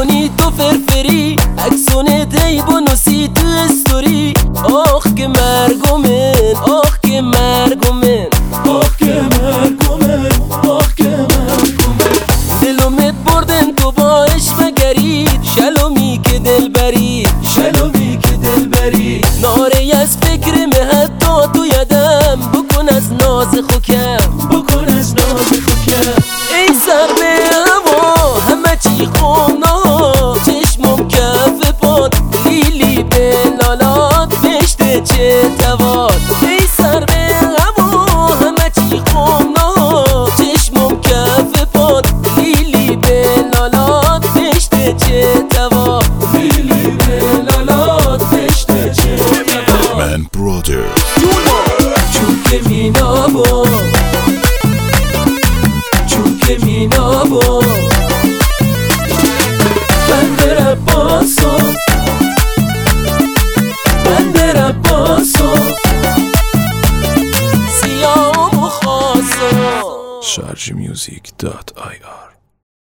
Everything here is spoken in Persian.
بونی تو فرفری عکسونه دی بنوسی تو استوری آخ که مرگومن آخ که مرگومن آخ که مرگومن آخ که مرگومن دلومت بردن تو با عشق گرید شلومی که دل برید شلومی که دل برید ناری از فکر مهد تا تو یدم بکن از ناز خوکم بکن از ناز خوکم ای سر به هوا همه چی خونا چشمم کف پاد لیلی به لالات بشته چه تواد ای سر به هوا همه چی خونا چشمم کف پاد لیلی به لالات بشته چه تواد لیلی به لالات بشته چه تواد من برادر چون که مینابو چون که مینابو بنده رباسو بنده رباسو سیام و خاصو sharjmusic.ir